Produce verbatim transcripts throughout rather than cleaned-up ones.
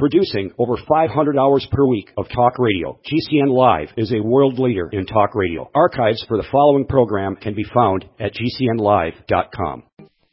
Producing over five hundred hours per week of talk radio, G C N Live is a world leader in talk radio. Archives for the following program can be found at G C N live dot com.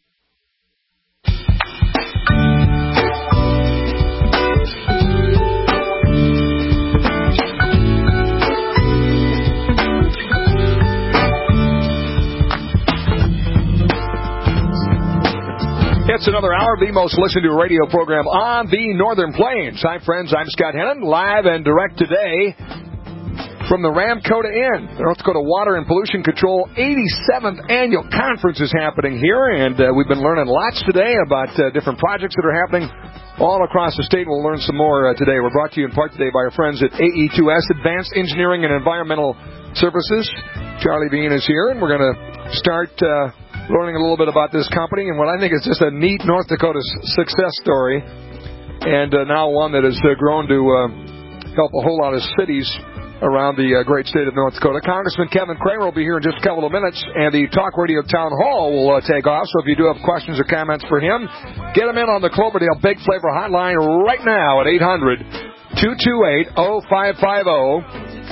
It's another hour of the most listened to radio program on the Northern Plains. Hi, friends. I'm Scott Hennon, live and direct today from the Ramcota Inn. The North Dakota Water and Pollution Control eighty-seventh Annual Conference is happening here, and uh, we've been learning lots today about uh, different projects that are happening all across the state. We'll learn some more uh, today. We're brought to you in part today by our friends at A E two S, Advanced Engineering and Environmental Services. Charlie Bean is here, and we're going to start uh, learning a little bit about this company and what I think is just a neat North Dakota success story, and uh, now one that has uh, grown to uh, help a whole lot of cities around the uh, great state of North Dakota. Congressman Kevin Cramer will be here in just a couple of minutes, and the Talk Radio Town Hall will uh, take off. So if you do have questions or comments for him, get them in on the Cloverdale Big Flavor Hotline right now at eight hundred, two two eight, oh five five oh.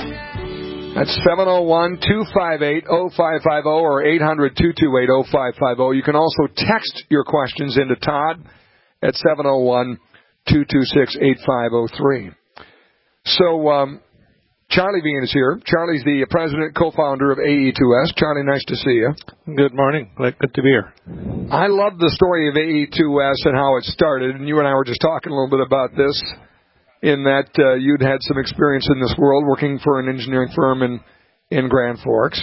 That's seven oh one, two five eight, oh five five oh or eight hundred, two two eight, oh five five oh. You can also text your questions into Todd at seven oh one, two two six, eight five oh three. So, um, Charlie Bean is here. Charlie's the president, co-founder of A E two S. Charlie, nice to see you. Good morning. Good to be here. I love the story of A E two S and how it started, and you and I were just talking a little bit about this, in that uh, you'd had some experience in this world working for an engineering firm in, in Grand Forks.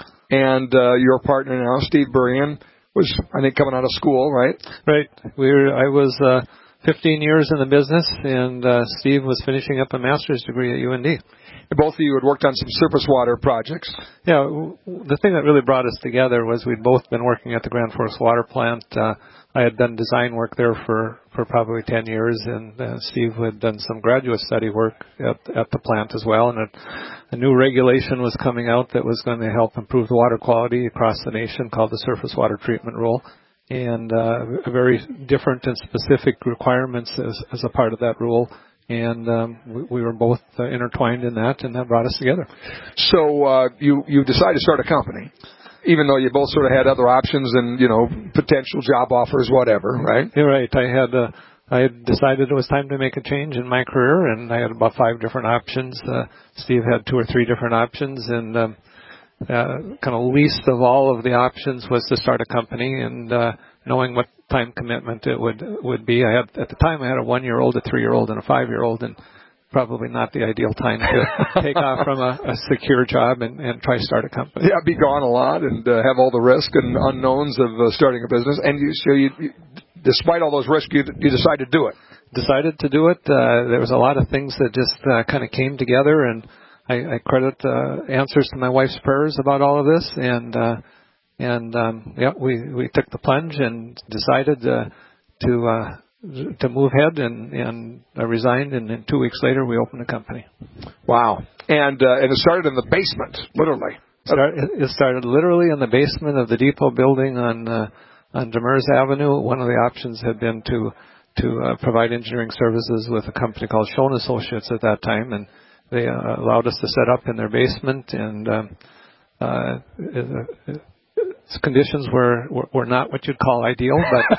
And uh, your partner now, Steve Burian, was, I think, coming out of school, right? Right. We were, I was uh, fifteen years in the business, and uh, Steve was finishing up a master's degree at U N D. Both of you had worked on some surface water projects. Yeah, w- the thing that really brought us together was we'd both been working at the Grand Forks Water Plant. Uh, I had done design work there for, for probably ten years, and uh, Steve had done some graduate study work at, at the plant as well. And a, a new regulation was coming out that was going to help improve the water quality across the nation called the Surface Water Treatment Rule, and uh, very different and specific requirements as, as a part of that rule. And um, we, we were both uh, intertwined in that, and that brought us together. So uh, you, you decided to start a company, even though you both sort of had other options and, you know, potential job offers, whatever, right? You're right. I had uh, I had decided it was time to make a change in my career, and I had about five different options. Uh, Steve had two or three different options, and um, uh, kind of least of all of the options was to start a company, and uh, knowing what time commitment it would would be. I had at the time I had a one-year-old, a three-year-old, and a five-year-old, and probably not the ideal time to take off from a, a secure job and, and try to start a company. Yeah, be gone a lot and uh, have all the risk and unknowns of uh, starting a business. And you, so you, you, despite all those risks, you, you decided to do it. Decided to do it. Uh, there was a lot of things that just uh, kind of came together, and I, I credit uh, answers to my wife's prayers about all of this. And uh, and um, yeah, we we took the plunge and decided uh, to. Uh, to move ahead, and, and I resigned, and then two weeks later we opened the company. Wow. And uh, and it started in the basement, literally. Start, it started literally in the basement of the depot building on uh, on Demers Avenue. One of the options had been to to uh, provide engineering services with a company called Schoen Associates at that time, and they uh, allowed us to set up in their basement, and um, uh, it, it, conditions were, were were not what you'd call ideal,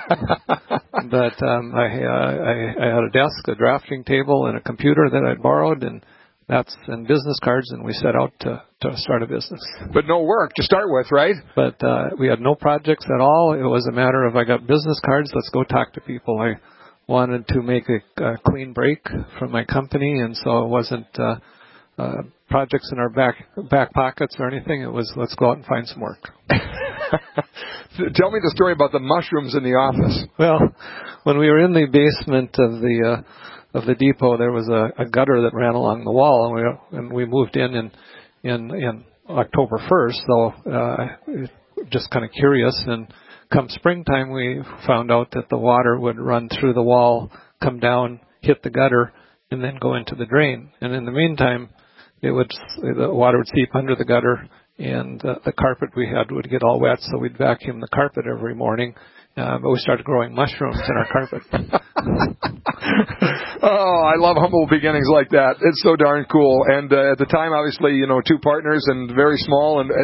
but but um, I, uh, I I had a desk, a drafting table, and a computer that I'd borrowed, and that's and business cards, and we set out to to start a business. But no work to start with, right? But uh, we had no projects at all. It was a matter of I got business cards, let's go talk to people. I wanted to make a, a clean break from my company, and so it wasn't uh, uh, projects in our back back pockets or anything. It was let's go out and find some work. Tell me the story about the mushrooms in the office. Well, when we were in the basement of the uh, of the depot, there was a, a gutter that ran along the wall, and we and we moved in in in, in October first. So uh, just kind of curious, and come springtime, we found out that the water would run through the wall, come down, hit the gutter, and then go into the drain. And in the meantime, it would the water would seep under the gutter, and uh, the carpet we had would get all wet, so we'd vacuum the carpet every morning uh, but we started growing mushrooms in our carpet. Oh, I love humble beginnings like that. It's so darn cool. And uh, at the time, obviously, you know, two partners and very small. And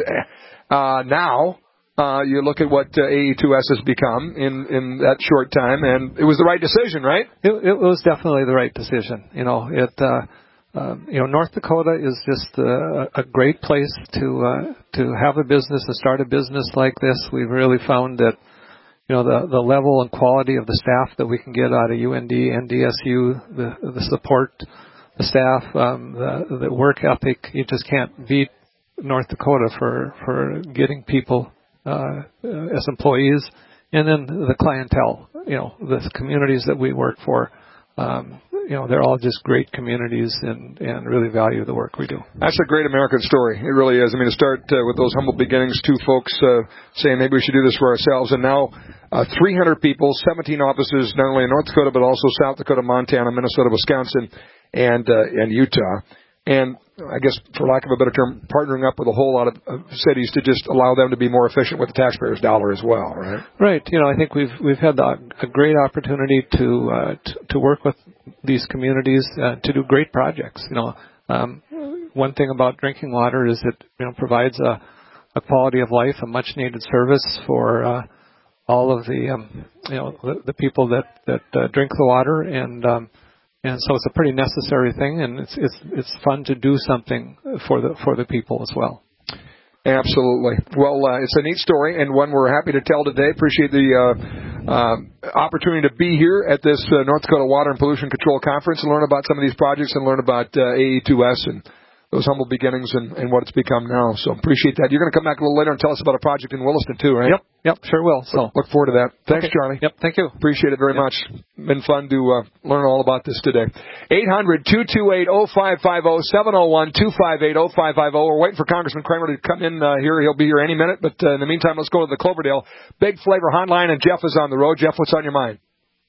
uh, now uh, you look at what uh, A E two S has become in, in that short time, and it was the right decision, right? It, it was definitely the right decision. You know, it. Uh, uh, you know, North Dakota is just a, a great place to uh, to have a business, to start a business like this. We've really found that, you know, the, the level and quality of the staff that we can get out of U N D, N D S U, the, the support, the staff, um, the, the work ethic, you just can't beat North Dakota for, for getting people uh, as employees. And then the clientele, you know, the communities that we work for, um, you know, they're all just great communities and, and really value the work we do. That's a great American story. It really is. I mean, to start uh, with those humble beginnings, two folks uh, saying maybe we should do this for ourselves, and now uh, three hundred people, seventeen offices, not only in North Dakota, but also South Dakota, Montana, Minnesota, Wisconsin, and uh, and Utah. And I guess, for lack of a better term, partnering up with a whole lot of, of cities to just allow them to be more efficient with the taxpayers' dollar as well, right? Right. You know, I think we've we've had the, a great opportunity to, uh, to to work with these communities uh, to do great projects. You know, um, one thing about drinking water is it you know provides a, a quality of life, a much needed service for uh, all of the um, you know the, the people that that uh, drink the water, and um, and so it's a pretty necessary thing, and it's it's it's fun to do something for the for the people as well. Absolutely. Well, uh, it's a neat story, and one we're happy to tell today. Appreciate the uh, uh, opportunity to be here at this uh, North Dakota Water and Pollution Control Conference and learn about some of these projects and learn about uh, A E two S and those humble beginnings and, and what it's become now. So appreciate that. You're going to come back a little later and tell us about a project in Williston, too, right? Yep, yep, sure will. So look forward to that. Thanks, okay. Charlie. Yep, thank you. Appreciate it very yep. much. Been fun to uh, learn all about this today. eight hundred, two two eight, oh five five oh, seven oh one, two five eight, oh five five oh. We're waiting for Congressman Kramer to come in uh, here. He'll be here any minute. But uh, in the meantime, let's go to the Cloverdale Big Flavor Hotline, and Jeff is on the road. Jeff, what's on your mind?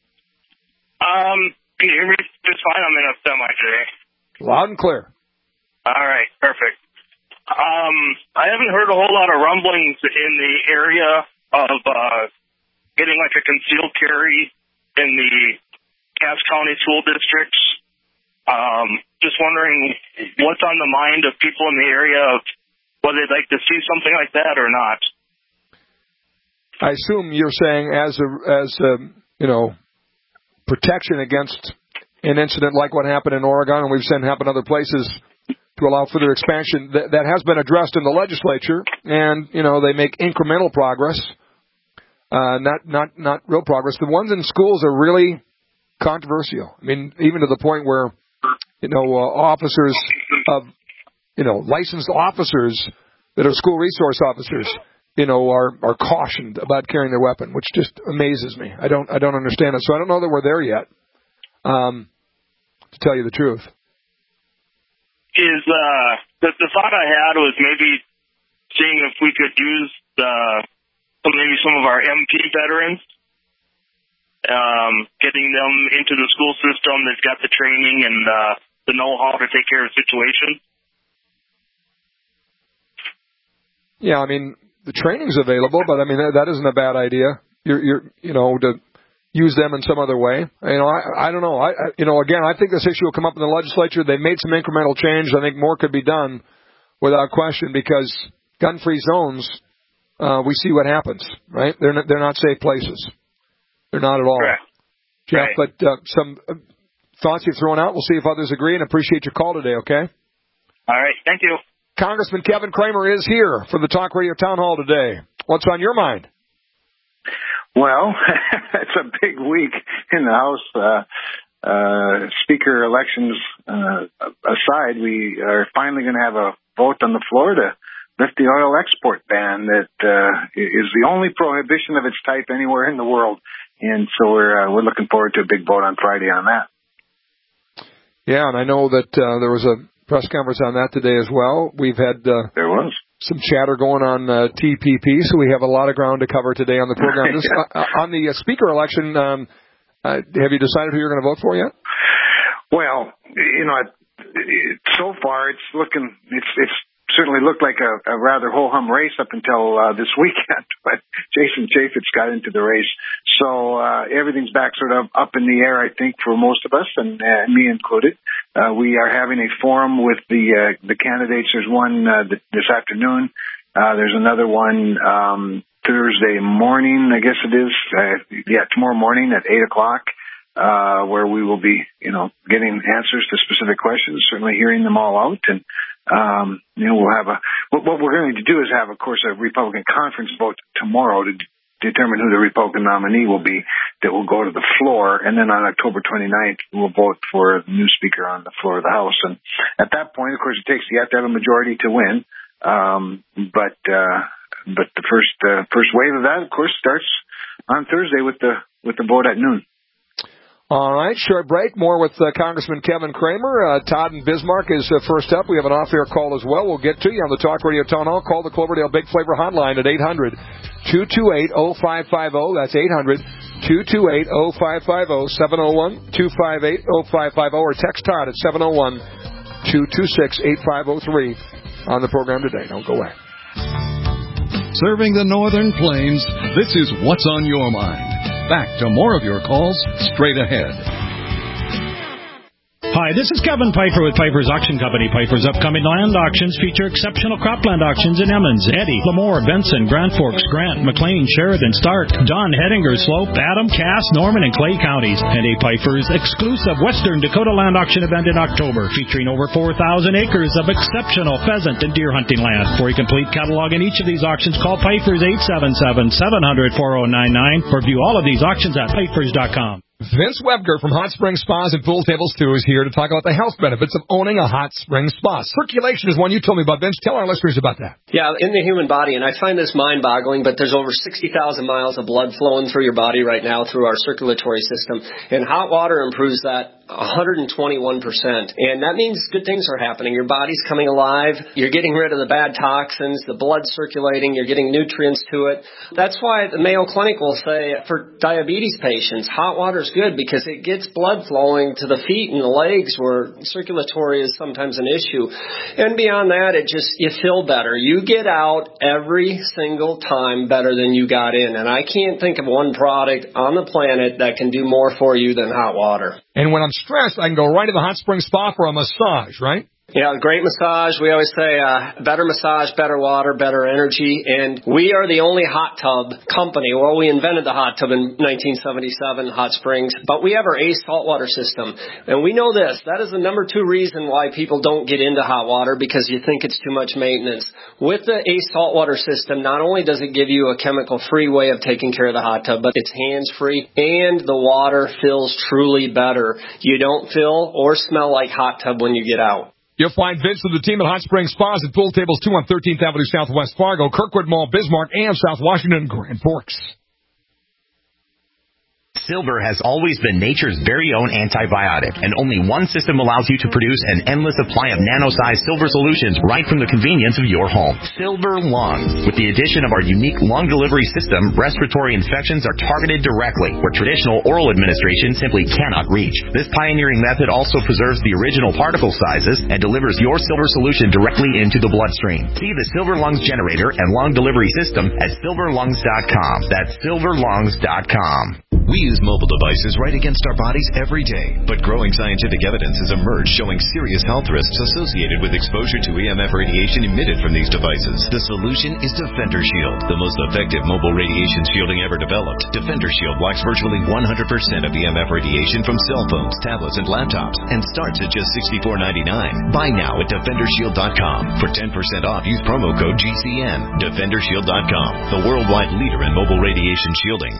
Um, can you hear me just fine? I'm in a semi today. Loud and clear. All right, perfect. Um, I haven't heard a whole lot of rumblings in the area of uh, getting like a concealed carry in the Cass County school districts. Um, just wondering what's on the mind of people in the area of whether they'd like to see something like that or not. I assume you're saying as a, as a, you know, protection against an incident like what happened in Oregon, and we've seen happen other places, to allow further expansion. That, that has been addressed in the legislature, and, you know, they make incremental progress, uh, not, not, not real progress. The ones in schools are really controversial. I mean, even to the point where, you know, uh, officers of, you know, licensed officers that are school resource officers, you know, are, are cautioned about carrying their weapon, which just amazes me. I don't, I don't understand it. So I don't know that we're there yet, um, to tell you the truth. Is uh, the, the thought I had was maybe seeing if we could use the, maybe some of our M P veterans, um, getting them into the school system that's got the training and uh, the know-how to take care of situations. Yeah, I mean, the training's available, but I mean, that, that isn't a bad idea. You're, you're, you know, to use them in some other way. You know, I, I don't know. I, I, you know, again, I think this issue will come up in the legislature. They've made some incremental change. I think more could be done without question, because gun-free zones, uh, we see what happens, right? They're not, they're not safe places. They're not at all. Correct. Jeff, right. but uh, some uh, thoughts you've thrown out. We'll see if others agree, and appreciate your call today, okay? All right. Thank you. Congressman Kevin Kramer is here for the Talk Radio Town Hall today. What's on your mind? Well, it's a big week in the House. Uh, uh, speaker elections uh, aside, we are finally going to have a vote on the floor to lift the oil export ban that uh, is the only prohibition of its type anywhere in the world. And so we're uh, we're looking forward to a big vote on Friday on that. Yeah, and I know that uh, there was a press conference on that today as well. We've had uh, there was. some chatter going on uh, T P P, so we have a lot of ground to cover today on the program. This, uh, on the uh, speaker election, um, uh, have you decided who you're going to vote for yet? Well, you know, it, it, so far it's looking, it's it's certainly looked like a, a rather ho-hum race up until uh, this weekend, but Jason Chaffetz got into the race. So uh, everything's back sort of up in the air, I think, for most of us, and uh, me included. Uh, we are having a forum with the uh, the candidates. There's one uh, th- this afternoon. Uh, there's another one um, Thursday morning, I guess it is. Uh, yeah, tomorrow morning at eight o'clock. Uh, where we will be, you know, getting answers to specific questions, certainly hearing them all out. And, um, you know, we'll have a, what, what we're going to do is have, of course, a Republican conference vote tomorrow to d- determine who the Republican nominee will be that will go to the floor. And then on October twenty-ninth, we'll vote for the new speaker on the floor of the House. And at that point, of course, it takes, you have to have a majority to win. Um, but, uh, but the first, uh, first wave of that, of course, starts on Thursday with the, with the vote at noon. All right, short break. More with uh, Congressman Kevin Cramer. Uh, Todd in Bismarck is uh, first up. We have an off-air call as well. We'll get to you on the Talk Radio Town Hall. Call the Cloverdale Big Flavor hotline at eight hundred, two two eight, oh five five oh. That's eight hundred, two two eight, oh five five oh, seven oh one, two five eight, oh five five oh, or text Todd at seven oh one, two two six, eight five oh three on the program today. Don't go away. Serving the Northern Plains, this is What's on Your Mind. Back to more of your calls straight ahead. Hi, this is Kevin Piper with Piper's Auction Company. Piper's upcoming land auctions feature exceptional cropland auctions in Emmons, Eddy, Lemoore, Benson, Grand Forks, Grant, McLean, Sheridan, Stark, John, Hettinger, Slope, Adam, Cass, Norman, and Clay counties. And a Piper's exclusive Western Dakota land auction event in October featuring over four thousand acres of exceptional pheasant and deer hunting land. For a complete catalog in each of these auctions, call Piper's eight seven seven, seven hundred, four oh nine nine or view all of these auctions at pipers dot com. Vince Webger from Hot Spring Spas and Pool Tables two is here to talk about the health benefits of owning a hot spring spa. Circulation is one you told me about, Vince. Tell our listeners about that. Yeah, in the human body, and I find this mind-boggling, but there's over sixty thousand miles of blood flowing through your body right now through our circulatory system, and hot water improves that one hundred twenty-one percent. And that means good things are happening. Your body's coming alive. You're getting rid of the bad toxins. The blood's circulating. You're getting nutrients to it. That's why the Mayo Clinic will say for diabetes patients, hot water's good because it gets blood flowing to the feet and the legs where circulatory is sometimes an issue. And beyond that, it just, you feel better. You get out every single time better than you got in. And I can't think of one product on the planet that can do more for you than hot water. And when I'm stressed, I can go right to the hot spring spa for a massage, right? Yeah, great massage. We always say uh, better massage, better water, better energy. And we are the only hot tub company. Well, we invented the hot tub in nineteen seventy-seven, Hot Springs. But we have our ACE saltwater system. And we know this. That is the number two reason why people don't get into hot water, because you think it's too much maintenance. With the ACE saltwater system, not only does it give you a chemical-free way of taking care of the hot tub, but it's hands-free, and the water feels truly better. You don't feel or smell like hot tub when you get out. You'll find Vince and the team at Hot Spring Spas and Pool Tables two on thirteenth Avenue Southwest Fargo, Kirkwood Mall, Bismarck, and South Washington, Grand Forks. Silver has always been nature's very own antibiotic, and only one system allows you to produce an endless supply of nano-sized silver solutions right from the convenience of your home. Silver Lungs. With the addition of our unique lung delivery system, respiratory infections are targeted directly, where traditional oral administration simply cannot reach. This pioneering method also preserves the original particle sizes and delivers your silver solution directly into the bloodstream. See the Silver Lungs generator and lung delivery system at silver lungs dot com. That's silver lungs dot com. We use mobile devices right against our bodies every day, but growing scientific evidence has emerged showing serious health risks associated with exposure to E M F radiation emitted from these devices. The solution is Defender Shield, the most effective mobile radiation shielding ever developed. Defender Shield blocks virtually one hundred percent of E M F radiation from cell phones, tablets, and laptops, and starts at just sixty-four ninety-nine. Buy now at defender shield dot com. For ten percent off, use promo code G C N. defender shield dot com, the worldwide leader in mobile radiation shielding.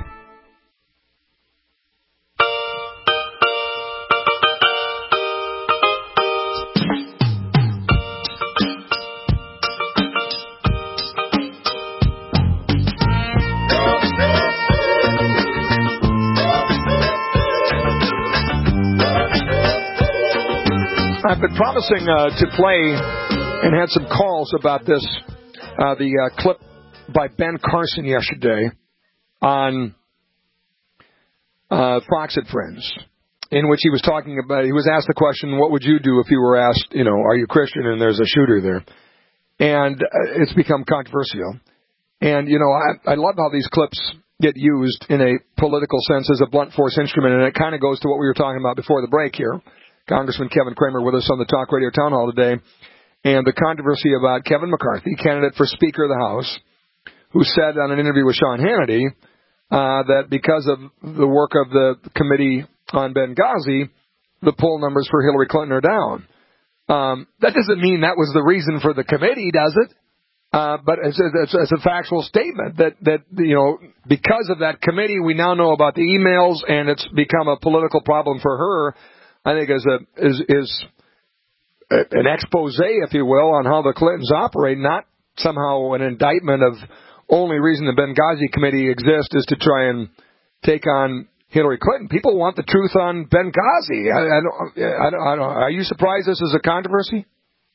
I've been promising uh, to play and had some calls about this, uh, the uh, clip by Ben Carson yesterday on uh, Fox and Friends, in which he was talking about, he was asked the question, what would you do if you were asked, you know, are you Christian and there's a shooter there? and uh, it's become controversial. And, you know, I, I love how these clips get used in a political sense as a blunt force instrument, and it kind of goes to what we were talking about before the break here. Congressman Kevin Cramer with us on the Talk Radio Town Hall today, and the controversy about Kevin McCarthy, candidate for Speaker of the House, who said on an interview with Sean Hannity uh, that because of the work of the committee on Benghazi, the poll numbers for Hillary Clinton are down. Um, that doesn't mean that was the reason for the committee, does it? Uh, but it's a, it's, a, it's a factual statement that, that, you know, because of that committee, we now know about the emails, and it's become a political problem for her. I think is a is is an expose, if you will, on how the Clintons operate, not somehow an indictment of only reason the Benghazi committee exists is to try and take on Hillary Clinton. People want the truth on Benghazi. I, I don't, I don't, I don't, are you surprised this is a controversy?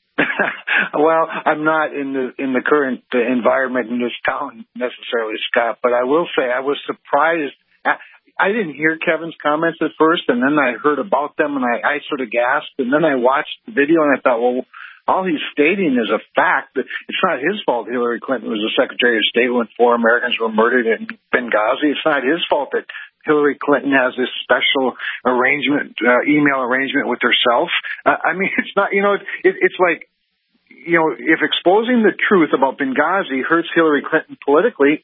Well, I'm not in the in the current uh, environment in this town necessarily, Scott, but I will say I was surprised. I, I didn't hear Kevin's comments at first, and then I heard about them, and I, I sort of gasped, and then I watched the video, and I thought, well, all he's stating is a fact. That it's not his fault Hillary Clinton was the Secretary of State when four Americans were murdered in Benghazi. It's not his fault that Hillary Clinton has this special arrangement, uh, email arrangement with herself. Uh, I mean, it's not, you know, it, it's like, you know, if exposing the truth about Benghazi hurts Hillary Clinton politically,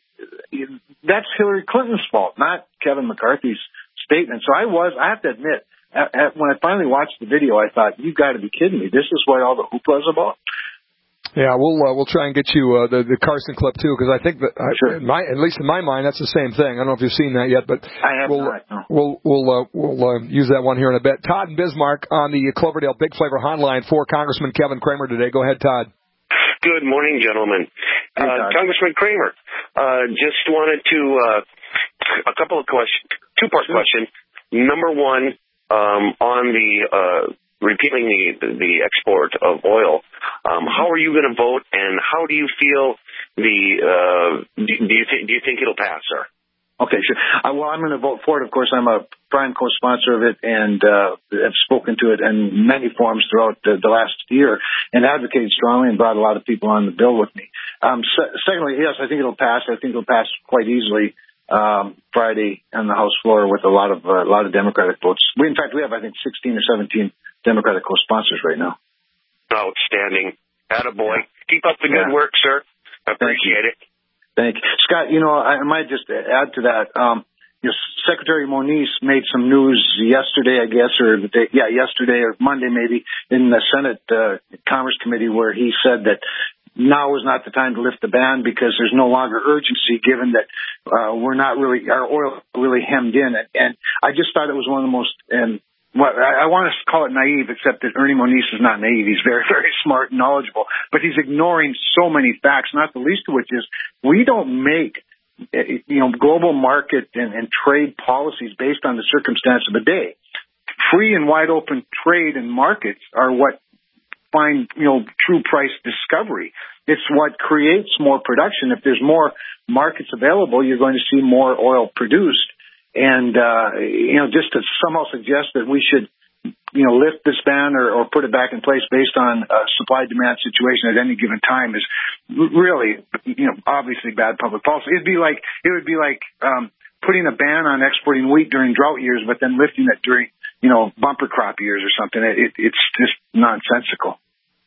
that's Hillary Clinton's fault, not Kevin McCarthy's statement. So I was, I have to admit, at, at, when I finally watched the video, I thought, you've got to be kidding me. This is what all the hoopla is about? Yeah, we'll uh, we'll try and get you uh, the the Carson clip too, because I think that uh, sure. in my, at least in my mind, that's the same thing. I don't know if you've seen that yet, but I have we'll not, no. we'll we'll uh, we'll uh, use that one here in a bit. Todd and Bismarck on the Cloverdale Big Flavor hotline for Congressman Kevin Cramer today. Go ahead, Todd. Good morning, gentlemen. Hey, uh, Congressman Cramer, uh, just wanted to uh, a couple of questions, two part sure. question. Number one, um, on the uh, repealing the the export of oil. Um, how are you going to vote, and how do you feel the? Uh, do, do you think do you think it'll pass, sir? Okay, sure. Uh, well, I'm going to vote for it. Of course, I'm a prime co-sponsor of it, and uh, have spoken to it in many forms throughout the, the last year, and advocated strongly and brought a lot of people on the bill with me. Um, se- secondly, yes, I think it'll pass. I think it'll pass quite easily um, Friday on the House floor with a lot of uh, a lot of Democratic votes. We, in fact, we have I think sixteen or seventeen Democratic co-sponsors right now. Outstanding. Attaboy. Keep up the good yeah. work, sir. Appreciate it. Thank you. Scott, you know, I might just add to that. Um, you know, Secretary Moniz made some news yesterday, I guess, or the day, yeah, yesterday or Monday maybe, in the Senate uh, Commerce Committee, where he said that now is not the time to lift the ban because there's no longer urgency, given that uh, we're not really, our oil really hemmed in. And, and I just thought it was one of the most, and well, I, I want to call it naive, except that Ernie Moniz is not naive. He's very, very smart and knowledgeable, but he's ignoring so many facts, not the least of which is we don't make, you know, global market and, and trade policies based on the circumstance of the day. Free and wide open trade and markets are what find, you know, true price discovery. It's what creates more production. If there's more markets available, you're going to see more oil produced. And, uh, you know, just to somehow suggest that we should, you know, lift this ban or, or put it back in place based on a supply-demand situation at any given time is really, you know, obviously bad public policy. It'd be like, it would be like, um, putting a ban on exporting wheat during drought years, but then lifting it during, you know, bumper crop years or something. It, it's just nonsensical.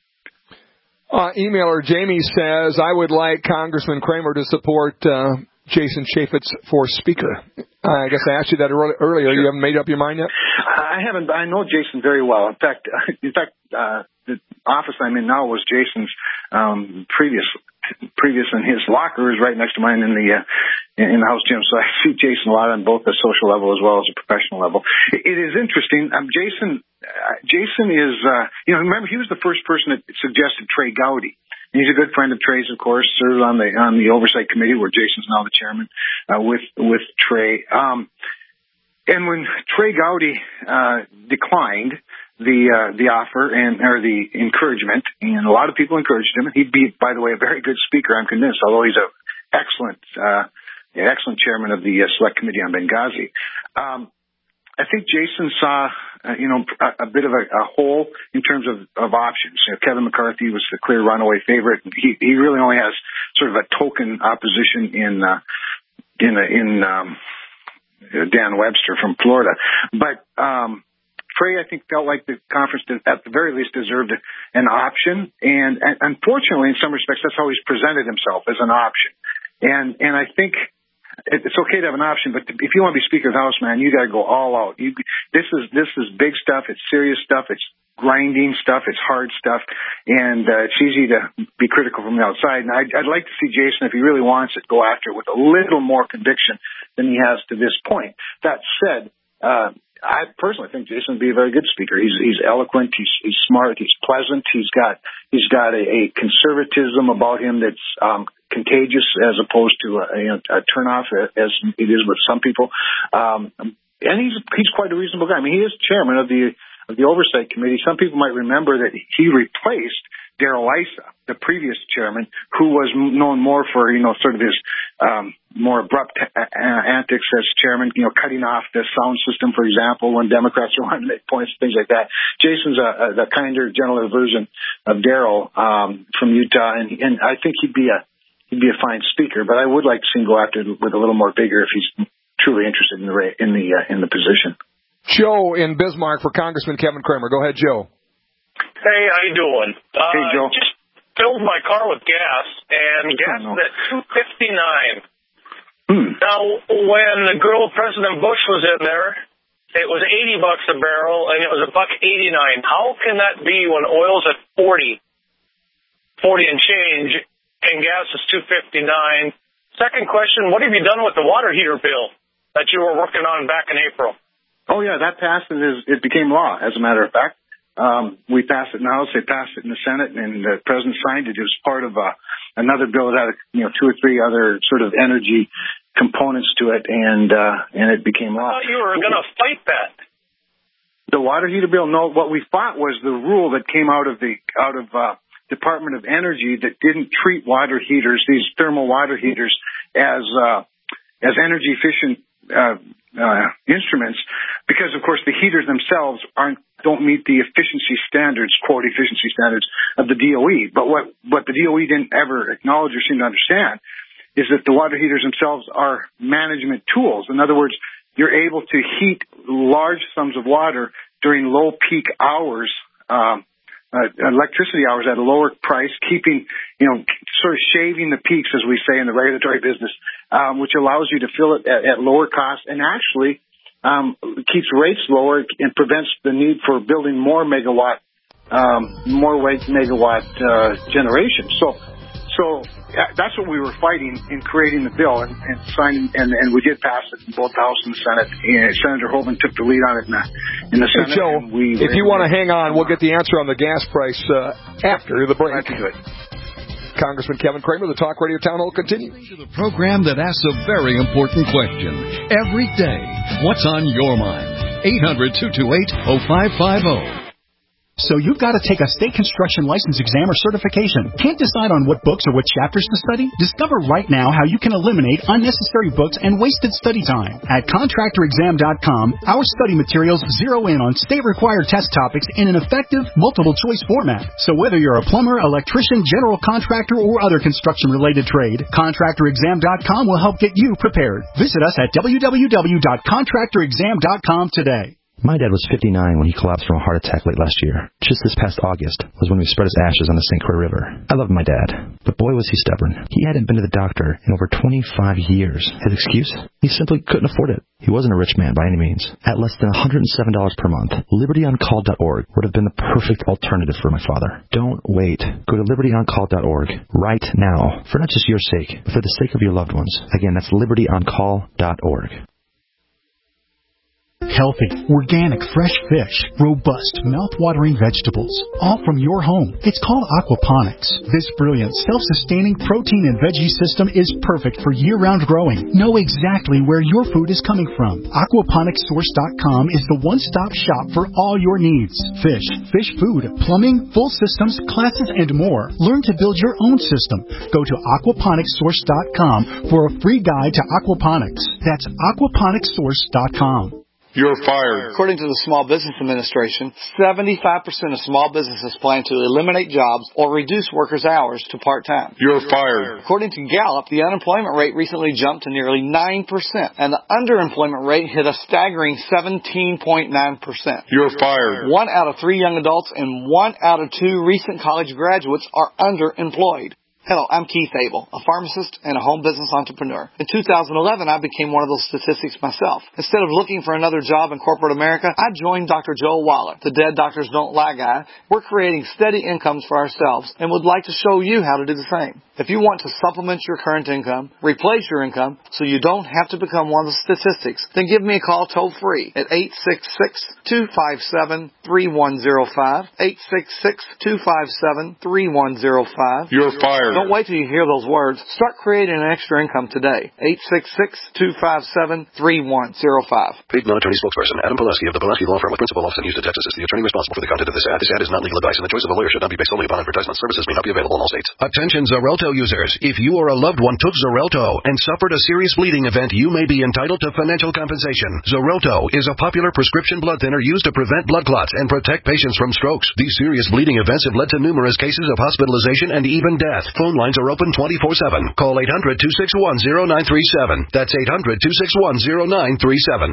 Uh, emailer Jamie says, I would like Congressman Cramer to support, uh, Jason Chaffetz for Speaker. Uh, I guess I asked you that earlier. Sure. You haven't made up your mind yet? I haven't. I know Jason very well. In fact, in fact, uh, the office I'm in now was Jason's um, previous. Previous, and his locker is right next to mine in the uh, in the house gym. So I see Jason a lot on both the social level as well as a professional level. It, it is interesting. Um, Jason, uh, Jason is, uh, you know, remember he was the first person that suggested Trey Gowdy. And he's a good friend of Trey's, of course. Serves on the on the oversight committee where Jason's now the chairman uh, with with Trey. Um, and when Trey Gowdy uh, declined the uh, the offer and or the encouragement, and a lot of people encouraged him. He'd be, by the way, a very good speaker, I'm convinced, although he's an excellent uh, excellent chairman of the uh, Select Committee on Benghazi. Um, I think Jason saw, uh, you know, a, a bit of a, a hole in terms of, of options. You know, Kevin McCarthy was the clear runaway favorite. He he really only has sort of a token opposition in uh, in in um, Dan Webster from Florida. But um, Frey, I think, felt like the conference did, at the very least deserved an option. And, and unfortunately, in some respects, that's how he's presented himself, as an option. And and I think it's okay to have an option, but if you want to be Speaker of the House, man, you got to go all out. You, this is this is big stuff. It's serious stuff. It's grinding stuff. It's hard stuff, and uh, it's easy to be critical from the outside. And I'd, I'd like to see Jason, if he really wants it, go after it with a little more conviction than he has to this point. That said, uh, I personally think Jason would be a very good speaker. He's he's eloquent. He's he's smart. He's pleasant. He's got he's got a, a conservatism about him that's um, contagious, as opposed to a, a, a turnoff, as it is with some people. Um, and he's he's quite a reasonable guy. I mean, he is chairman of the of the Oversight Committee. Some people might remember that he replaced Darrell Issa, the previous chairman, who was known more for, you know, sort of his um, more abrupt uh, antics as chairman, you know, cutting off the sound system, for example, when Democrats were wanting to make points, things like that. Jason's a, a, a kinder, gentler version of Darrell um, from Utah, and, and I think he'd be a he'd be a fine speaker. But I would like to see him go after it with a little more vigor if he's truly interested in the in the uh, in the position. Joe in Bismarck for Congressman Kevin Cramer. Go ahead, Joe. Hey, how you doing? Hey, uh, Joe. Just filled my car with gas, and gas oh, no. is at two fifty-nine. Hmm. Now, when the girl President Bush was in there, it was eighty bucks a barrel, and it was a buck eighty-nine. How can that be when oil's at forty, forty and change, and gas is two fifty-nine? Second question: what have you done with the water heater bill that you were working on back in April? Oh yeah, that passed and it became law. As a matter of fact. Um, we passed it in the House, they passed it in the Senate, and the President signed it. It was part of uh, another bill that had, you know, two or three other sort of energy components to it, and uh, and it became law. I thought you were going to fight that. The water heater bill? No, what we fought was the rule that came out of the out of uh, Department of Energy that didn't treat water heaters, these thermal water heaters, as uh, as energy efficient uh, uh, instruments, because of course the heaters themselves aren't. don't meet the efficiency standards, quote, efficiency standards of the D O E. But what, what the D O E didn't ever acknowledge or seem to understand is that the water heaters themselves are management tools. In other words, you're able to heat large sums of water during low peak hours, um, uh, electricity hours at a lower price, keeping, you know, sort of shaving the peaks, as we say in the regulatory business, um, which allows you to fill it at, at lower cost and actually Um, keeps rates lower and prevents the need for building more megawatt, um, more megawatt uh, generation. So, so that's what we were fighting in creating the bill and, and signing, and, and we did pass it in both the House and the Senate. And Senator Hoeven took the lead on it in the, in the Senate. Hey, Joe, and we if you want to hang on, we'll get the answer on the gas price uh, after the break. Glad to do it. Congressman Kevin Cramer, the Talk Radio Town Hall continues. To the program that asks a very important question every day. What's on your mind? eight hundred, two two eight, oh five five oh. So you've got to take a state construction license exam or certification. Can't decide on what books or what chapters to study? Discover right now how you can eliminate unnecessary books and wasted study time. At contractor exam dot com, our study materials zero in on state-required test topics in an effective, multiple-choice format. So whether you're a plumber, electrician, general contractor, or other construction-related trade, contractor exam dot com will help get you prepared. Visit us at w w w dot contractor exam dot com today. My dad was fifty-nine when he collapsed from a heart attack late last year. Just this past August was when we spread his ashes on the Saint Croix River. I loved my dad, but boy was he stubborn. He hadn't been to the doctor in over twenty-five years. His excuse? He simply couldn't afford it. He wasn't a rich man by any means. At less than one hundred seven dollars per month, liberty on call dot org would have been the perfect alternative for my father. Don't wait. Go to liberty on call dot org right now, for not just your sake, but for the sake of your loved ones. Again, that's liberty on call dot org. Healthy, organic, fresh fish, robust, mouth-watering vegetables, all from your home. It's called aquaponics. This brilliant, self-sustaining protein and veggie system is perfect for year-round growing. Know exactly where your food is coming from. aquaponics source dot com is the one-stop shop for all your needs. Fish, fish food, plumbing, full systems, classes, and more. Learn to build your own system. Go to aquaponics source dot com for a free guide to aquaponics. That's aquaponics source dot com. You're fired. According to the Small Business Administration, seventy-five percent of small businesses plan to eliminate jobs or reduce workers' hours to part-time. You're fired. According to Gallup, the unemployment rate recently jumped to nearly nine percent, and the underemployment rate hit a staggering seventeen point nine percent. You're fired. One out of three young adults and one out of two recent college graduates are underemployed. Hello, I'm Keith Abel, a pharmacist and a home business entrepreneur. In two thousand eleven, I became one of those statistics myself. Instead of looking for another job in corporate America, I joined Doctor Joel Waller, the Dead Doctors Don't Lie guy. We're creating steady incomes for ourselves and would like to show you how to do the same. If you want to supplement your current income, replace your income, so you don't have to become one of the statistics, then give me a call toll-free at eight six six, two five seven, three one zero five, eight six six, two five seven, three one zero five. You're fired. Don't wait till you hear those words. Start creating an extra income today. eight six six, two five seven, three one zero five. Paid non-attorney spokesperson Adam Pulaski of the Pulaski Law Firm with principal office in Houston, Texas is the attorney responsible for the content of this ad. This ad is not legal advice, and the choice of a lawyer should not be based solely upon advertisement. Services may not be available in all states. Attention Xarelto users. If you or a loved one took Xarelto and suffered a serious bleeding event, you may be entitled to financial compensation. Xarelto is a popular prescription blood thinner used to prevent blood clots and protect patients from strokes. These serious bleeding events have led to numerous cases of hospitalization and even death. Phone lines are open twenty-four seven. Call eight hundred, two six one, zero nine three seven. That's eight hundred, two six one, zero nine three seven.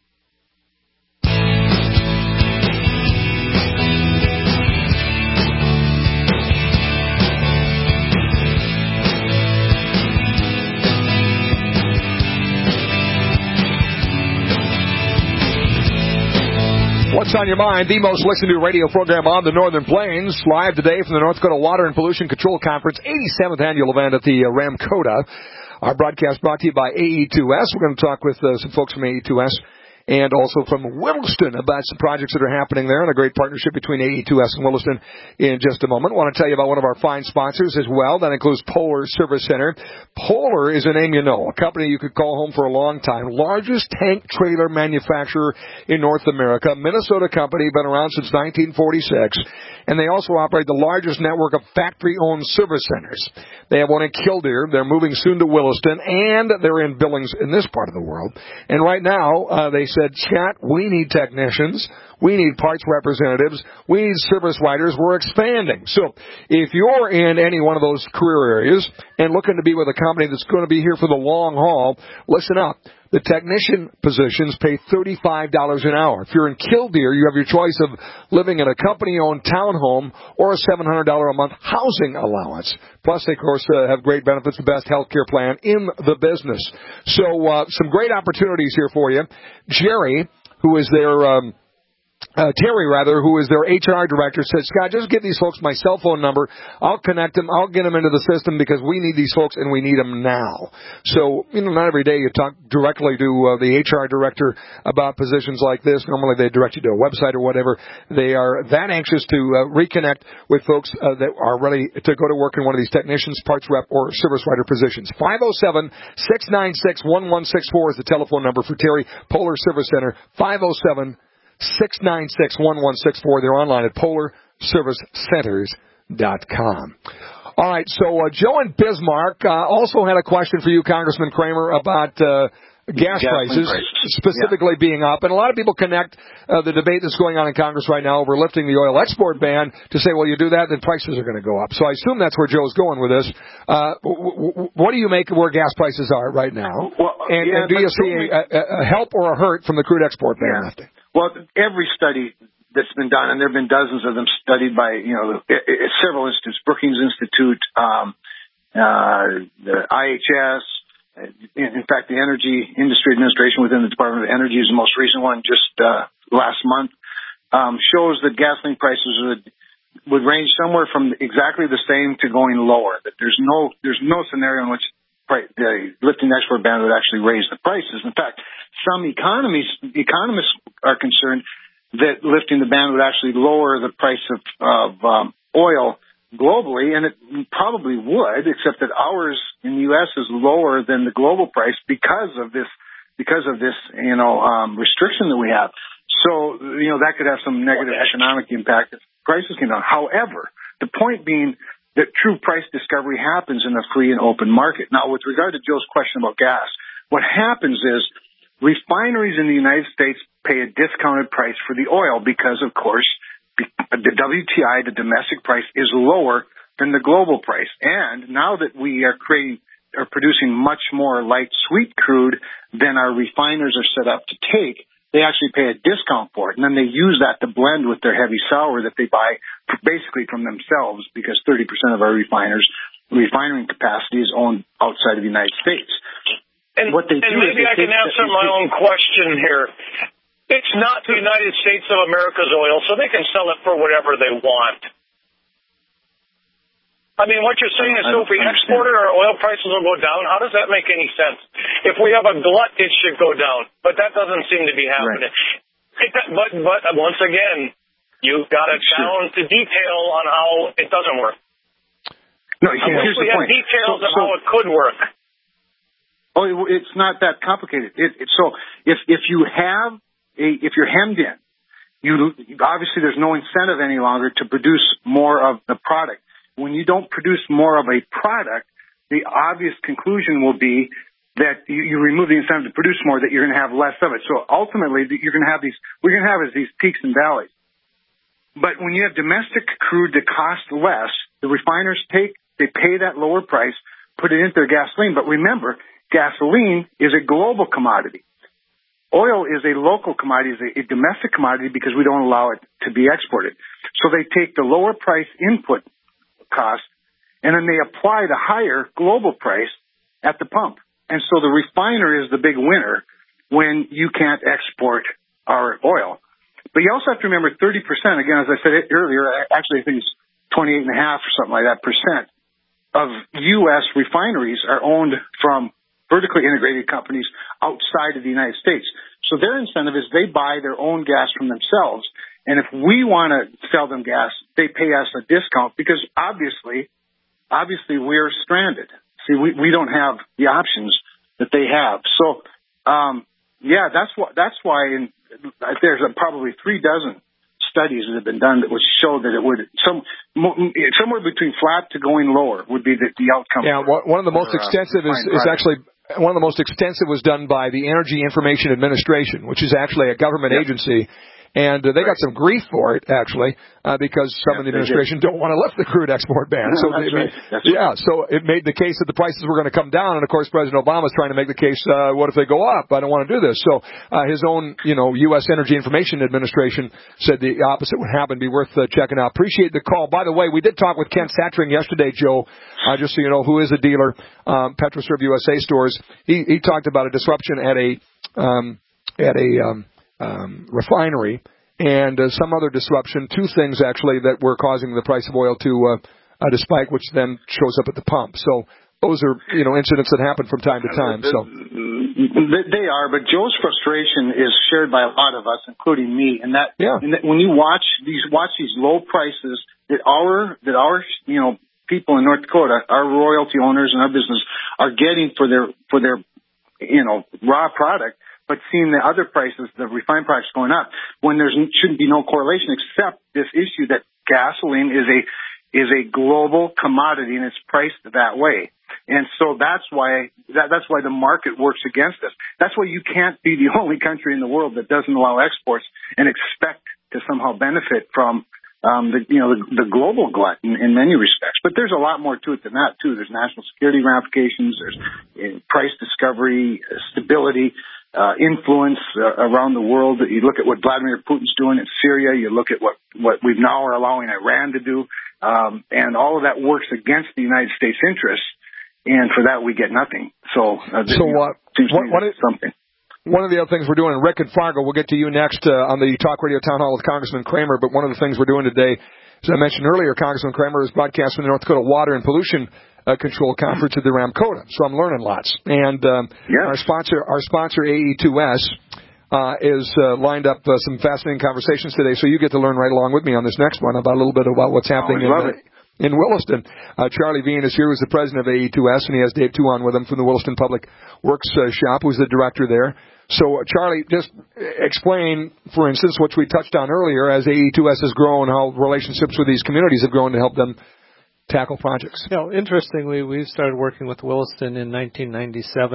What's on your mind? The most listened to radio program on the Northern Plains. Live today from the North Dakota Water and Pollution Control Conference, eighty-seventh annual event at the uh, Ramkota. Our broadcast brought to you by A E two S. We're going to talk with uh, some folks from A E two S and also from Williston about some projects that are happening there and a great partnership between A E two S and Williston in just a moment. I want to tell you about one of our fine sponsors as well. That includes Polar Service Center. Polar is a name you know, a company you could call home for a long time. Largest tank trailer manufacturer in North America. Minnesota company, been around since nineteen forty-six. And they also operate the largest network of factory-owned service centers. They have one in Killdeer. They're moving soon to Williston, and they're in Billings in this part of the world. And right now, uh, they said, Scott, we need technicians. We need parts representatives. We need service writers. We're expanding. So if you're in any one of those career areas and looking to be with a company that's going to be here for the long haul, listen up. The technician positions pay thirty-five dollars an hour. If you're in Killdeer, you have your choice of living in a company-owned townhome or a seven hundred dollars a month housing allowance. Plus, they, of course, uh, have great benefits, the best health care plan in the business. So uh, some great opportunities here for you. Jerry, who is their... Um, Uh, Terry, rather, who is their H R director, said, Scott, just give these folks my cell phone number. I'll connect them. I'll get them into the system because we need these folks and we need them now. So, you know, not every day you talk directly to uh, the H R director about positions like this. Normally they direct you to a website or whatever. They are that anxious to uh, reconnect with folks uh, that are ready to go to work in one of these technicians, parts rep, or service writer positions. five oh seven, six nine six, one one six four is the telephone number for Terry Polar Service Center. five oh seven, six nine six, one one six four. They're online at polar service centers dot com. All right, so uh, Joe in Bismarck uh, also had a question for you, Congressman Kramer, about uh, gas prices, prices, specifically yeah. being up. And a lot of people connect uh, the debate that's going on in Congress right now over lifting the oil export ban to say, well, you do that, then prices are going to go up. So I assume that's where Joe's going with this. Uh, w- w- what do you make of where gas prices are right now? Well, and, yeah, and do you see a, a, a help or a hurt from the crude export ban yeah. lifting? Well, every study that's been done, and there have been dozens of them studied by, you know, several institutes, Brookings Institute, um, uh, the I H S, in fact, the Energy Industry Administration within the Department of Energy is the most recent one just uh, last month, um, shows that gasoline prices would, would range somewhere from exactly the same to going lower. That there's no there's no scenario in which the lifting the export ban would actually raise the prices. In fact, some economies, economists are concerned that lifting the ban would actually lower the price of, of um, oil globally, and it probably would, except that ours in the U S is lower than the global price because of this, because of this, you know, um, restriction that we have. So, you know, that could have some negative economic impact if prices came down. However, the point being that true price discovery happens in a free and open market. Now, with regard to Joe's question about gas, what happens is refineries in the United States pay a discounted price for the oil because, of course, the W T I, the domestic price, is lower than the global price. And now that we are creating, are producing much more light sweet crude than our refiners are set up to take, they actually pay a discount for it. And then they use that to blend with their heavy sour that they buy basically from themselves, because thirty percent of our refiners, refining capacity is owned outside of the United States. And, what they and do maybe is I can answer my own question here. It's not the United States of America's oil, so they can sell it for whatever they want. I mean, what you're saying is, so if we export it, our oil prices will go down. How does that make any sense? If we have a glut, it should go down, but that doesn't seem to be happening. Right. It, but, but once again, you've got to down to detail on how it doesn't work. No, I here's wish we the had point. details so, of so, how it could work. Oh, it's not that complicated. It, it, so if if you have a, if you're hemmed in, you obviously there's no incentive any longer to produce more of the product. When you don't produce more of a product, the obvious conclusion will be that you, you remove the incentive to produce more, that you're going to have less of it. So ultimately, you're going to have these, we're going to have is these peaks and valleys. But when you have domestic crude that costs less, the refiners take, they pay that lower price, put it into their gasoline. But remember, gasoline is a global commodity. Oil is a local commodity, is a, a domestic commodity, because we don't allow it to be exported. So they take the lower price input cost, and then they apply the higher global price at the pump. And so the refiner is the big winner when you can't export our oil. But you also have to remember thirty percent, again, as I said earlier, actually I think it's twenty-eight and a half or something like that percent of U S refineries are owned from vertically integrated companies outside of the United States. So their incentive is they buy their own gas from themselves. And if we want to sell them gas, they pay us a discount, because obviously, obviously we're stranded. See, we, we don't have the options that they have. So, um, yeah, that's what, that's why in, there's a, probably three dozen studies that have been done that would show that it would, some, somewhere between flat to going lower would be the, the outcome. Yeah, for, one of the most for, extensive uh, is, is actually, one of the most extensive was done by the Energy Information Administration, which is actually a government yep. agency. And uh, they right. got some grief for it, actually, uh, because some yeah, of the administration don't want to lift the crude export ban. So That's they, right. That's yeah, right. so it made the case that the prices were going to come down. And, of course, President Obama is trying to make the case, uh, what if they go up? I don't want to do this. So uh, his own, you know, U S Energy Information Administration said the opposite would happen. Be worth uh, checking out. Appreciate the call. By the way, we did talk with Ken Satring yesterday, Joe, uh, just so you know, who is a dealer, um, PetroServe U S A stores. He, he talked about a disruption at a um, at a um, um, refinery. And uh, some other disruption, two things actually that were causing the price of oil to uh, uh, to spike, which then shows up at the pump. So those are, you know, incidents that happen from time to time. So they are, but Joe's frustration is shared by a lot of us, including me. And that, yeah. and that when you watch these watch these low prices that our that our you know people in North Dakota, our royalty owners and our business are getting for their for their you know raw product. But seeing the other prices, the refined products going up, when there shouldn't be no correlation except this issue that gasoline is a is a global commodity and it's priced that way. And so that's why that, that's why the market works against us. That's why you can't be the only country in the world that doesn't allow exports and expect to somehow benefit from um, the you know the, the global glut in, in many respects. But there's a lot more to it than that too. There's national security ramifications. There's uh, price discovery, uh, stability. Uh, influence uh, around the world. You look at what Vladimir Putin's doing in Syria. You look at what, what we now are allowing Iran to do. Um, and all of that works against the United States interests. And for that, we get nothing. So, uh, so you know, uh, what, what is, something. One of the other things we're doing, and Rick and Fargo, we'll get to you next uh, on the Talk Radio Town Hall with Congressman Kramer. But one of the things we're doing today, as I mentioned earlier, Congressman Kramer is broadcasting the North Dakota Water and Pollution Uh, control conference at the Ramcota, so I'm learning lots. And um, yes. our sponsor, our sponsor A E two S, uh, is uh, lined up uh, some fascinating conversations today. So you get to learn right along with me on this next one about a little bit about what's happening in, uh, in Williston. Uh, Charlie Veen is here, who's the president of A E two S, and he has Dave Tuon with him from the Williston Public Works uh, Shop, who's the director there. So, uh, Charlie, just explain, for instance, which we touched on earlier, as A E two S has grown, how relationships with these communities have grown to help them tackle projects. You know, interestingly, we started working with Williston in nineteen ninety-seven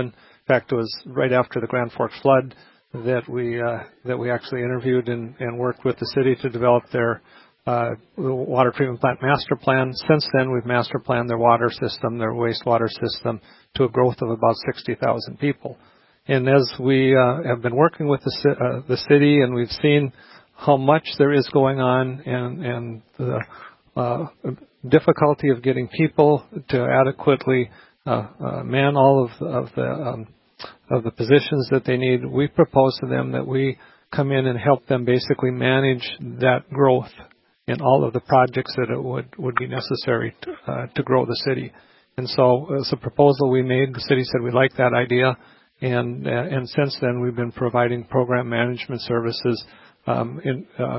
In fact, it was right after the Grand Forks flood that we uh, that we actually interviewed and, and worked with the city to develop their uh, water treatment plant master plan. Since then, we've master planned their water system, their wastewater system, to a growth of about sixty thousand people. And as we uh, have been working with the, uh, the city, and we've seen how much there is going on, and, and the uh, difficulty of getting people to adequately uh, uh, man all of, of the um, of the positions that they need, we propose to them that we come in and help them basically manage that growth in all of the projects that it would, would be necessary to, uh, to grow the city. And so as a proposal we made, the city said we like that idea, and uh, and since then we've been providing program management services um, in uh,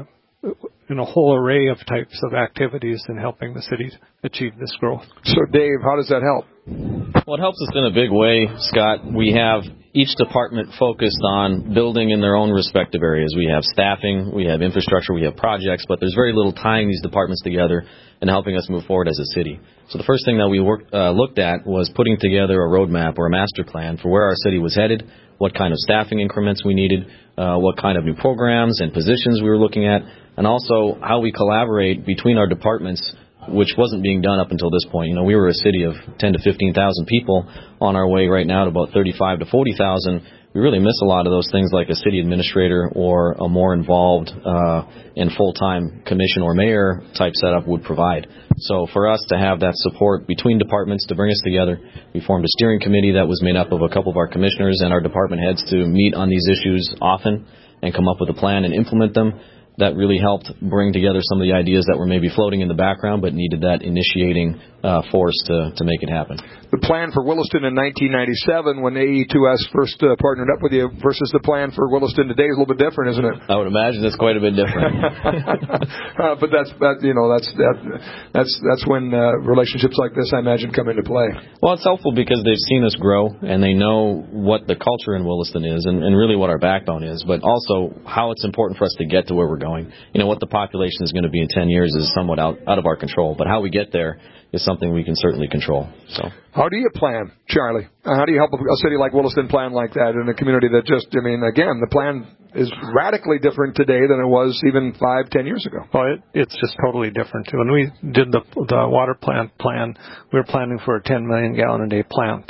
in a whole array of types of activities in helping the city achieve this growth. So, Dave, how does that help? Well, it helps us in a big way, Scott. We have each department focused on building in their own respective areas. We have staffing, we have infrastructure, we have projects, but there's very little tying these departments together and helping us move forward as a city. So the first thing that we worked, uh, looked at was putting together a roadmap or a master plan for where our city was headed, what kind of staffing increments we needed, uh, what kind of new programs and positions we were looking at, and also how we collaborate between our departments, which wasn't being done up until this point. You know, we were a city of ten to fifteen thousand people on our way right now to about thirty-five to forty thousand. We really miss a lot of those things like a city administrator or a more involved uh, and full-time commission or mayor type setup would provide. So for us to have that support between departments to bring us together, we formed a steering committee that was made up of a couple of our commissioners and our department heads to meet on these issues often and come up with a plan and implement them. That really helped bring together some of the ideas that were maybe floating in the background but needed that initiating uh, force to, to make it happen. The plan for Williston in nineteen ninety-seven when A E two S first uh, partnered up with you versus the plan for Williston today is a little bit different, isn't it? I would imagine it's quite a bit different. uh, but that's that, you know that's that, that's that's when uh, relationships like this, I imagine, come into play. Well, it's helpful because they've seen us grow and they know what the culture in Williston is and, and really what our backbone is, but also how it's important for us to get to where we're going. Going. You know, what the population is going to be in ten years is somewhat out, out of our control, but how we get there is something we can certainly control. So, how do you plan, Charlie? Uh, how do you help a city like Williston plan like that in a community that just, I mean, again, the plan is radically different today than it was even five, ten years ago? Well, it, it's just totally different. When we did the, the water plant plan, we were planning for a ten million gallon a day plant.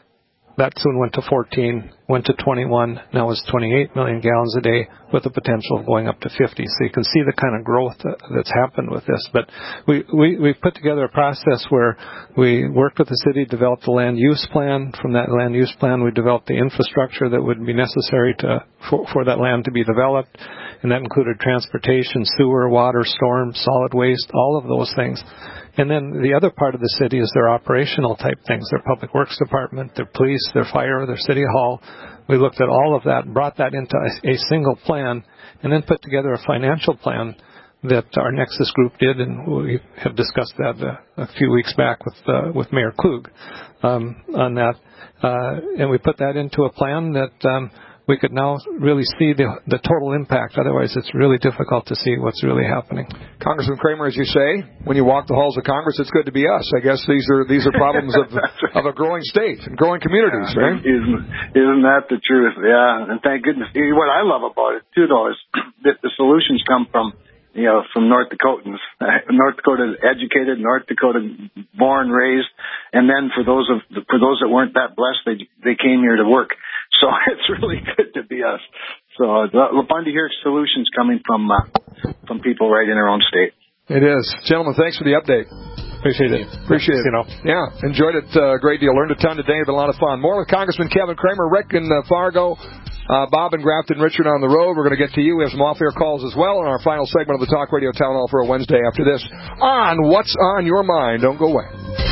That soon went to fourteen, went to twenty-one, now it's twenty-eight million gallons a day with the potential of going up to fifty. So you can see the kind of growth that's happened with this. But we, we, we put together a process where we worked with the city, developed a land use plan. From that land use plan, we developed the infrastructure that would be necessary to for, for that land to be developed. And that included transportation, sewer, water, storm, solid waste, all of those things. And then the other part of the city is their operational type things, their public works department, their police, their fire, their city hall. We looked at all of that, brought that into a, a single plan, and then put together a financial plan that our Nexus group did, and we have discussed that a, a few weeks back with uh, with Mayor Klug um, on that. Uh, and we put that into a plan that um, we could now really see the, the total impact. Otherwise, it's really difficult to see what's really happening. Congressman Kramer, as you say, when you walk the halls of Congress, it's good to be us. I guess these are these are problems of of a growing state and growing communities, yeah, right? Isn't, isn't that the truth? Yeah, and thank goodness. What I love about it, too, though, is that the solutions come from, you know, from North Dakotans. North Dakota educated, North Dakota born, raised, and then for those of for those that weren't that blessed, they they came here to work. So it's really good to be us. So it's fun to hear solutions coming from uh, from people right in our own state. It is, gentlemen. Thanks for the update. Appreciate it. Appreciate it. You know. Yeah, enjoyed it uh, a great deal. Learned a ton today. Been a lot of fun. More with Congressman Kevin Kramer, Rick in uh, Fargo. Uh, Bob and Grafton, Richard on the road. We're going to get to you. We have some off-air calls as well in our final segment of the Talk Radio Town Hall for a Wednesday after this on What's on Your Mind. Don't go away.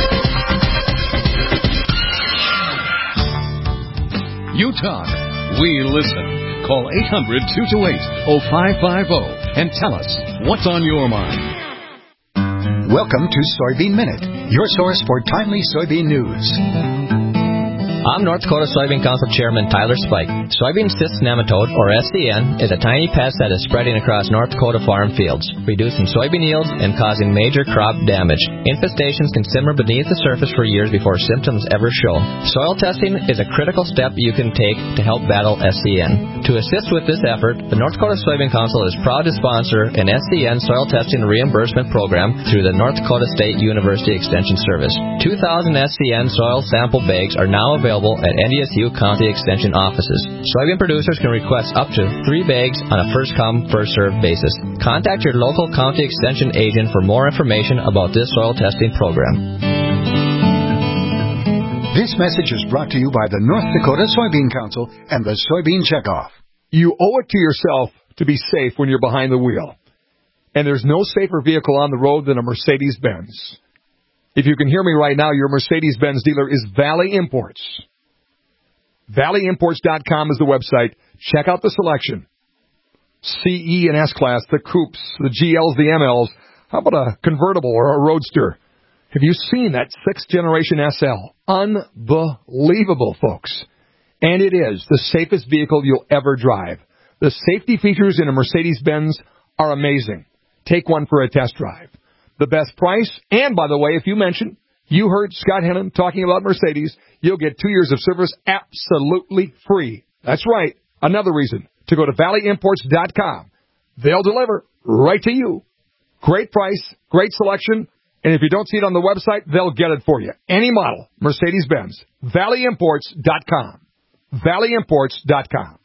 You talk, we listen. Call eight hundred, two two eight, oh five five oh and tell us what's on your mind. Welcome to Soybean Minute, your source for timely soybean news. I'm North Dakota Soybean Council Chairman Tyler Spike. Soybean cyst nematode, or S C N, is a tiny pest that is spreading across North Dakota farm fields, reducing soybean yields and causing major crop damage. Infestations can simmer beneath the surface for years before symptoms ever show. Soil testing is a critical step you can take to help battle S C N. To assist with this effort, the North Dakota Soybean Council is proud to sponsor an S C N soil testing reimbursement program through the North Dakota State University Extension Service. two thousand S C N soil sample bags are now available at N D S U County Extension offices. Soybean producers can request up to three bags on a first-come, first-served basis. Contact your local county extension agent for more information about this soil testing program. This message is brought to you by the North Dakota Soybean Council and the Soybean Checkoff. You owe it to yourself to be safe when you're behind the wheel. And there's no safer vehicle on the road than a Mercedes-Benz. If you can hear me right now, your Mercedes-Benz dealer is Valley Imports. Valley Imports dot com is the website. Check out the selection. C E and S-Class, the Coupes, the G Ls, the M Ls. How about a convertible or a roadster? Have you seen that sixth generation S L? Unbelievable, folks. And it is the safest vehicle you'll ever drive. The safety features in a Mercedes-Benz are amazing. Take one for a test drive. The best price, and by the way, if you mention you heard Scott Hennon talking about Mercedes, you'll get two years of service absolutely free. That's right. Another reason to go to Valley Imports dot com. They'll deliver right to you. Great price, great selection, and if you don't see it on the website, they'll get it for you. Any model, Mercedes-Benz. Valley Imports dot com. Valley Imports dot com.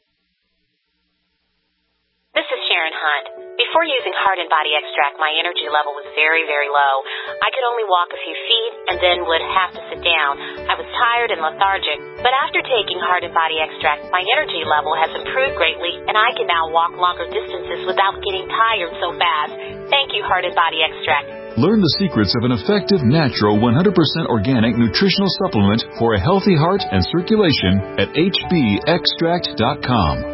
This is Sharon Hunt. Before using Heart and Body Extract, my energy level was very, very low. I could only walk a few feet and then would have to sit down. I was tired and lethargic. But after taking Heart and Body Extract, my energy level has improved greatly, and I can now walk longer distances without getting tired so fast. Thank you, Heart and Body Extract. Learn the secrets of an effective, natural, one hundred percent organic nutritional supplement for a healthy heart and circulation at H B extract dot com.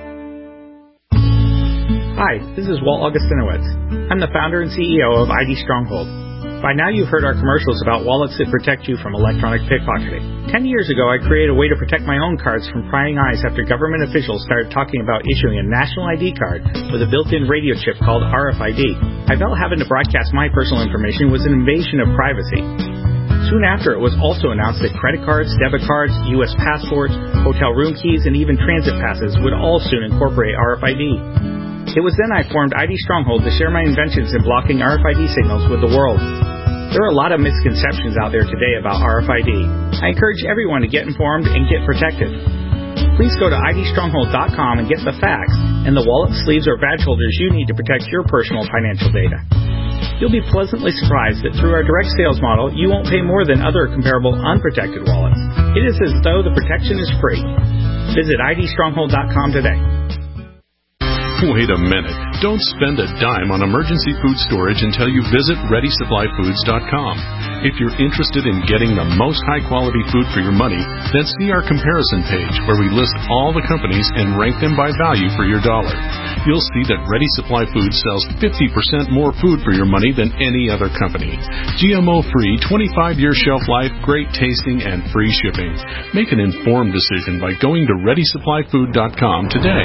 Hi, this is Walt Augustinowitz. I'm the founder and C E O of I D Stronghold. By now you've heard our commercials about wallets that protect you from electronic pickpocketing. Ten years ago, I created a way to protect my own cards from prying eyes after government officials started talking about issuing a national I D card with a built-in radio chip called R F I D. I felt having to broadcast my personal information was an invasion of privacy. Soon after, it was also announced that credit cards, debit cards, U S passports, hotel room keys, and even transit passes would all soon incorporate R F I D. It was then I formed I D Stronghold to share my inventions in blocking R F I D signals with the world. There are a lot of misconceptions out there today about R F I D. I encourage everyone to get informed and get protected. Please go to I D Stronghold dot com and get the facts and the wallet, sleeves, or badge holders you need to protect your personal financial data. You'll be pleasantly surprised that through our direct sales model, you won't pay more than other comparable unprotected wallets. It is as though the protection is free. Visit I D Stronghold dot com today. Wait a minute. Don't spend a dime on emergency food storage until you visit Ready Supply Foods dot com. If you're interested in getting the most high-quality food for your money, then see our comparison page where we list all the companies and rank them by value for your dollar. You'll see that Ready Supply Foods sells fifty percent more food for your money than any other company. G M O-free, twenty-five year shelf life, great tasting, and free shipping. Make an informed decision by going to Ready Supply Food dot com today.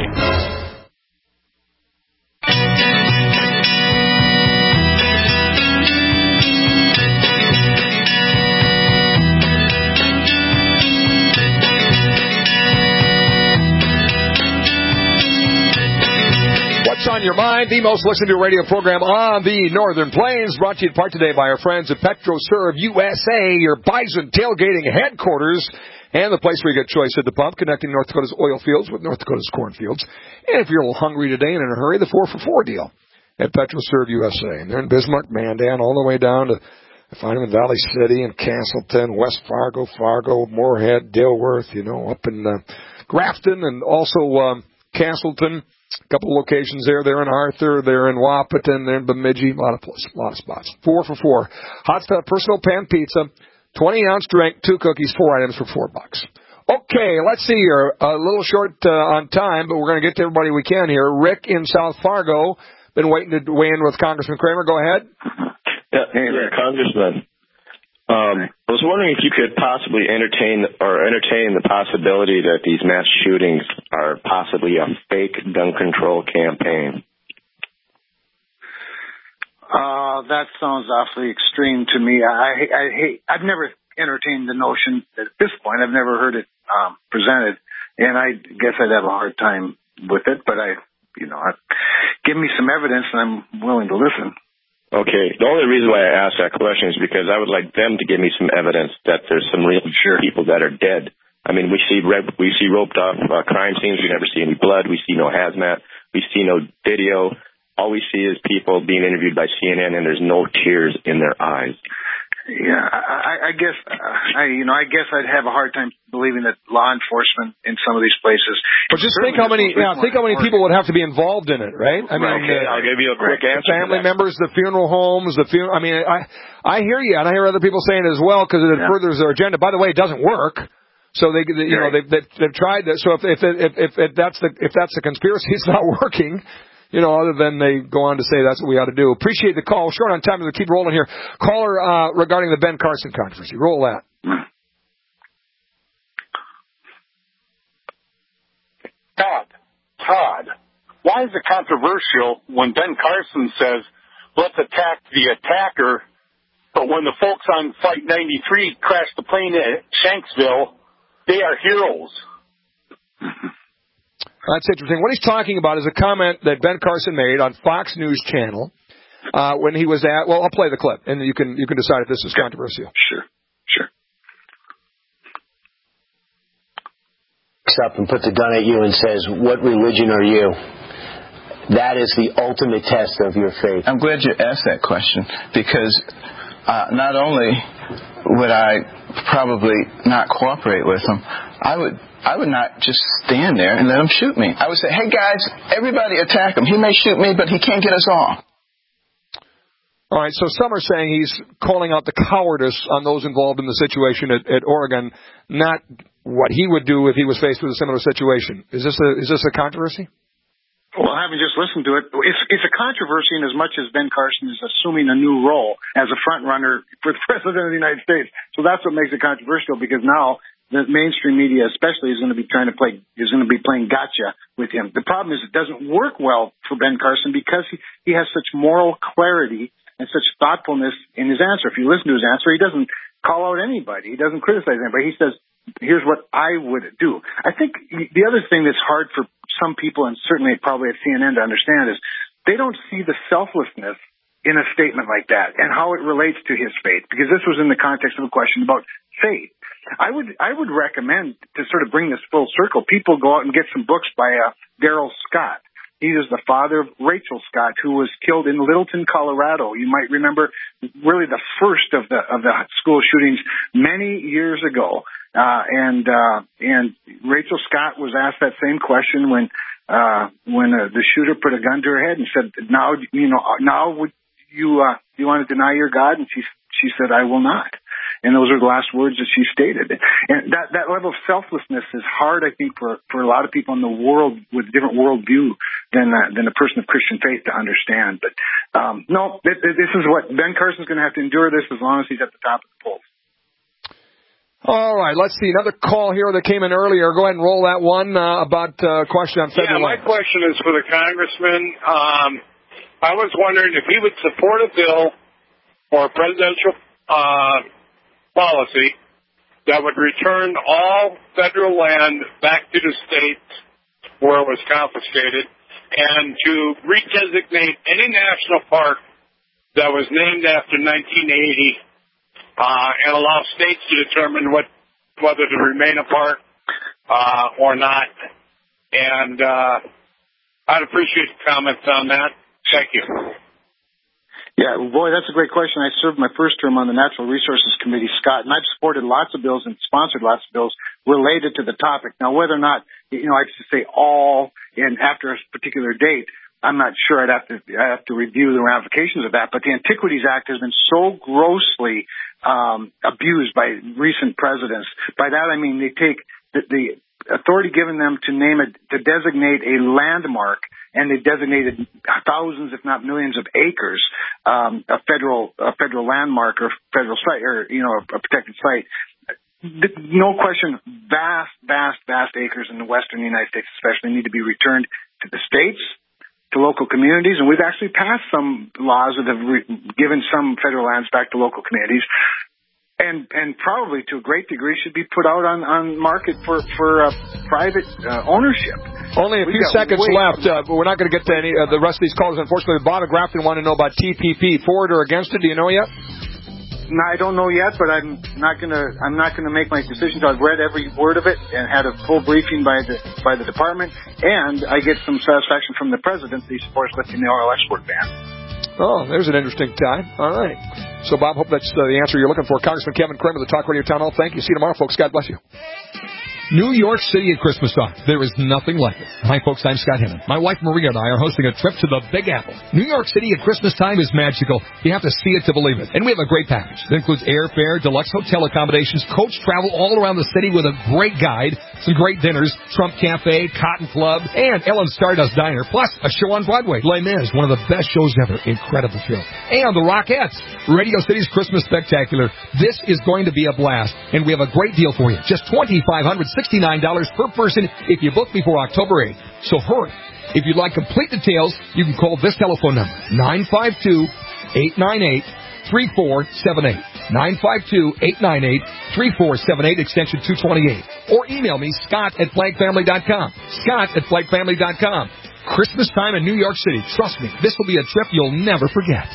On your mind, the most listened to radio program on the Northern Plains, brought to you in part today by our friends at PetroServe U S A, your bison tailgating headquarters, and the place where you get choice at the pump, connecting North Dakota's oil fields with North Dakota's cornfields. And if you're a little hungry today and in a hurry, the four for four deal at PetroServe U S A. And they're in Bismarck, Mandan, all the way down to, I find them in Valley City and Castleton, West Fargo, Fargo, Moorhead, Dilworth, you know, up in uh, Grafton, and also um, Castleton. A couple of locations there. They're in Arthur. They're in Wahpeton. They're in Bemidji. A lot of places, a lot of spots. Four for four. Hot stuff, personal pan pizza, twenty ounce drink, two cookies, four items for four bucks. Okay, let's see here. A little short uh, on time, but we're going to get to everybody we can here. Rick in South Fargo, been waiting to weigh in with Congressman Kramer. Go ahead. Yeah, hey there, Congressman. Um, I was wondering if you could possibly entertain or entertain the possibility that these mass shootings are possibly a fake gun control campaign. Uh, that sounds awfully extreme to me. I, I hate, I've never entertained the notion at this point. I've never heard it um, presented, and I guess I'd have a hard time with it, but I, you know, I, give me some evidence and I'm willing to listen. Okay. The only reason why I asked that question is because I would like them to give me some evidence that there's some real sure. people that are dead. I mean, we see we see roped off uh, crime scenes. We never see any blood. We see no hazmat. We see no video. All we see is people being interviewed by C N N, and there's no tears in their eyes. Yeah, I, I guess uh, I, you know, I guess I'd have a hard time believing that law enforcement in some of these places. But just think how many, yeah, think how many people would have to be involved in it, right? I mean, okay, uh, I'll give you a quick the answer. Family members, the funeral homes, the funeral. I mean, I, I hear you, and I hear other people saying it as well because it yeah. furthers their agenda. By the way, it doesn't work. So they, they you know, they've, they've, they've tried that. So if if, if if if that's the if that's the conspiracy, it's not working. You know, other than they go on to say that's what we ought to do. Appreciate the call. Short on time, we'll keep rolling here. Caller uh, regarding the Ben Carson controversy. Roll that. Todd, Todd, why is it controversial when Ben Carson says, let's attack the attacker, but when the folks on Flight ninety-three crashed the plane at Shanksville, they are heroes? That's interesting. What he's talking about is a comment that Ben Carson made on Fox News Channel uh, when he was at. Well, I'll play the clip, and you can you can decide if this is controversial. Sure, sure. Picks up and puts a gun at you and says, "What religion are you?" That is the ultimate test of your faith. I'm glad you asked that question because uh, not only would I probably not cooperate with him, I would. I would not just stand there and let him shoot me. I would say, hey, guys, everybody attack him. He may shoot me, but he can't get us all. All right, so some are saying he's calling out the cowardice on those involved in the situation at, at Oregon, not what he would do if he was faced with a similar situation. Is this a, is this a controversy? Well, having just listened to it, it's, it's a controversy in as much as Ben Carson is assuming a new role as a front runner for the President of the United States. So that's what makes it controversial, because now the mainstream media especially is going to be trying to play, is going to be playing gotcha with him. The problem is it doesn't work well for Ben Carson because he, he has such moral clarity and such thoughtfulness in his answer. If you listen to his answer, he doesn't call out anybody. He doesn't criticize anybody. He says, here's what I would do. I think the other thing that's hard for some people, and certainly probably at C N N to understand, is they don't see the selflessness in a statement like that and how it relates to his faith, because this was in the context of a question about faith. I would I would recommend, to sort of bring this full circle, people go out and get some books by uh, Darrell Scott. He is the father of Rachel Scott, who was killed in Littleton, Colorado. You might remember really the first of the of the school shootings many years ago. Uh, and uh, and Rachel Scott was asked that same question when uh, when uh, the shooter put a gun to her head and said, "Now you know now would you uh, you want to deny your God?" And she she said, "I will not." And those are the last words that she stated. And that, that level of selflessness is hard, I think, for, for a lot of people in the world with a different worldview than uh, than a person of Christian faith to understand. But um, no, this, this is what Ben Carson's going to have to endure this as long as he's at the top of the polls. All right, let's see. Another call here that came in earlier. Go ahead and roll that one uh, about a uh, question on federal Yeah, my lands. question is for the congressman. Um, I was wondering if he would support a bill or a presidential uh policy that would return all federal land back to the states where it was confiscated, and to redesignate any national park that was named after nineteen eighty, uh, and allow states to determine what whether to remain a park uh, or not. And uh, I'd appreciate the comments on that. Thank you. Yeah, boy, that's a great question. I served my first term on the Natural Resources Committee, Scott, and I've supported lots of bills and sponsored lots of bills related to the topic. Now, whether or not, you know, I should say all and after a particular date, I'm not sure. I'd have to I have to review the ramifications of that. But the Antiquities Act has been so grossly um, abused by recent presidents. By that I mean they take the, the authority given them to name a to designate a landmark and they've designated thousands, if not millions, of acres um, a federal a federal landmark or federal site, or you know, a, a protected site. No question, vast, vast, vast acres in the western United States especially need to be returned to the states, to local communities, and we've actually passed some laws that have re- given some federal lands back to local communities. And and probably to a great degree should be put out on, on market for for uh, private uh, ownership. Only a We've few seconds left. Uh, we're not going to get to any of uh, the rest of these calls, unfortunately. Bob Grafton wanted to know about T P P. For it or against it? Do you know yet? No, I don't know yet, but I'm not gonna I'm not gonna make my decisions. I've read every word of it and had a full briefing by the by the department, and I get some satisfaction from the president that he supports lifting the oil export ban. Oh, there's an interesting time. All right. So, Bob, hope that's uh, the answer you're looking for. Congressman Kevin Kramer, the Talk Radio Town Hall. Thank you. See you tomorrow, folks. God bless you. New York City at Christmas time. There is nothing like it. Hi, folks. I'm Scott Hennon. My wife Maria and I are hosting a trip to the Big Apple. New York City at Christmas time is magical. You have to see it to believe it. And we have a great package that includes airfare, deluxe hotel accommodations, coach travel all around the city with a great guide, some great dinners, Trump Cafe, Cotton Club, and Ellen Stardust Diner, plus a show on Broadway. Les Mis, one of the best shows ever. Incredible show. And the Rockettes, Radio City's Christmas Spectacular. This is going to be a blast, and we have a great deal for you. Just twenty-five hundred sixty-nine dollars per person if you book before October eighth. So hurry. If you'd like complete details, you can call this telephone number, nine five two, eight nine eight, three four seven eight. nine five two, eight nine eight, three four seven eight, extension two twenty-eight. Or email me, Scott at flag family dot com. Scott at flag family dot com. Christmas time in New York City. Trust me, this will be a trip you'll never forget.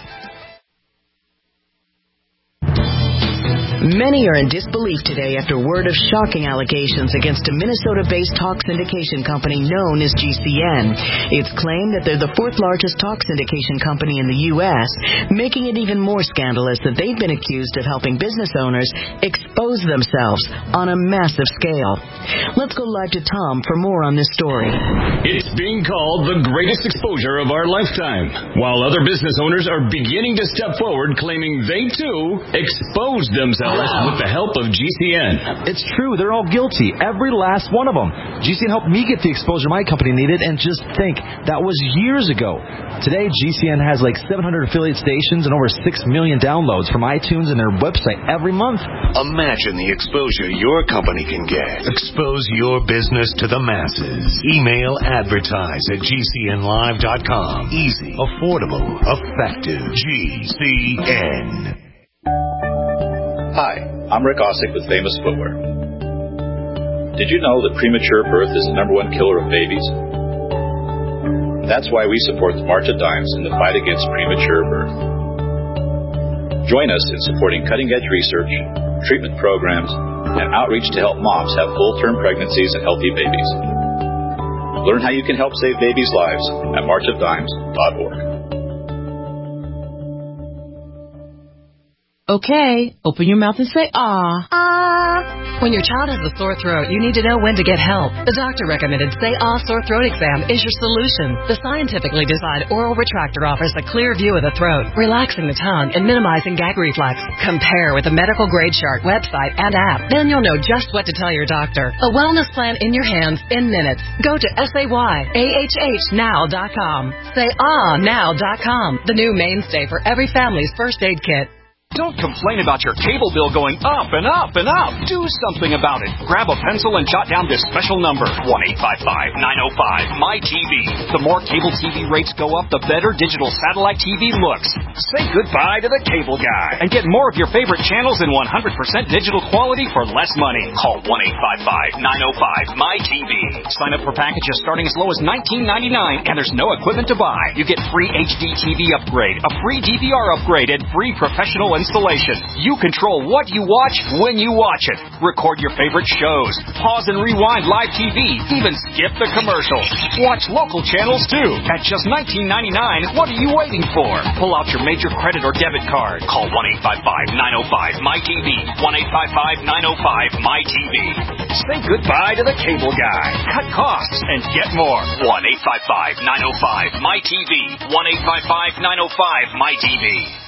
Many are in disbelief today after word of shocking allegations against a Minnesota-based talk syndication company known as G C N. It's claimed that they're the fourth largest talk syndication company in the U S, making it even more scandalous that they've been accused of helping business owners expose themselves on a massive scale. Let's go live to Tom for more on this story. It's being called the greatest exposure of our lifetime, while other business owners are beginning to step forward claiming they, too, exposed themselves with the help of G C N. It's true. They're all guilty. Every last one of them. G C N helped me get the exposure my company needed, and just think, that was years ago. Today, G C N has like seven hundred affiliate stations and over six million downloads from iTunes and their website every month. Imagine the exposure your company can get. Expose your business to the masses. Email advertise at G C N live dot com. Easy, affordable, effective. G C N. Hi, I'm Rick Osick with Famous Footwear. Did you know that premature birth is the number one killer of babies? That's why we support the March of Dimes in the fight against premature birth. Join us in supporting cutting-edge research, treatment programs, and outreach to help moms have full-term pregnancies and healthy babies. Learn how you can help save babies' lives at march of dimes dot org. Okay, open your mouth and say, ah. Ah. When your child has a sore throat, you need to know when to get help. The doctor recommended Say Ah Sore Throat Exam is your solution. The scientifically designed oral retractor offers a clear view of the throat, relaxing the tongue and minimizing gag reflex. Compare with the medical grade chart, website, and app. Then you'll know just what to tell your doctor. A wellness plan in your hands in minutes. Go to S A Y A H H now dot com. Say Ah now dot com, the new mainstay for every family's first aid kit. Don't complain about your cable bill going up and up and up. Do something about it. Grab a pencil and jot down this special number, one eight five five, nine oh five, M Y T V. The more cable T V rates go up, the better digital satellite T V looks. Say goodbye to the cable guy and get more of your favorite channels in one hundred percent digital quality for less money. Call one eight five five, nine oh five, M Y T V. Sign up for packages starting as low as nineteen ninety-nine, and there's no equipment to buy. You get free H D T V upgrade, a free D V R upgrade, and free professional installation. You control what you watch when you watch it. Record your favorite shows. Pause and rewind live T V. Even skip the commercials. Watch local channels too. At just nineteen ninety-nine, what are you waiting for? Pull out your major credit or debit card. Call one eight five five, nine oh five, M Y T V. one eight five five, nine oh five, M Y T V. Say goodbye to the cable guy. Cut costs and get more. one eight five five, nine oh five, M Y T V. one eight five five, nine oh five, M Y T V.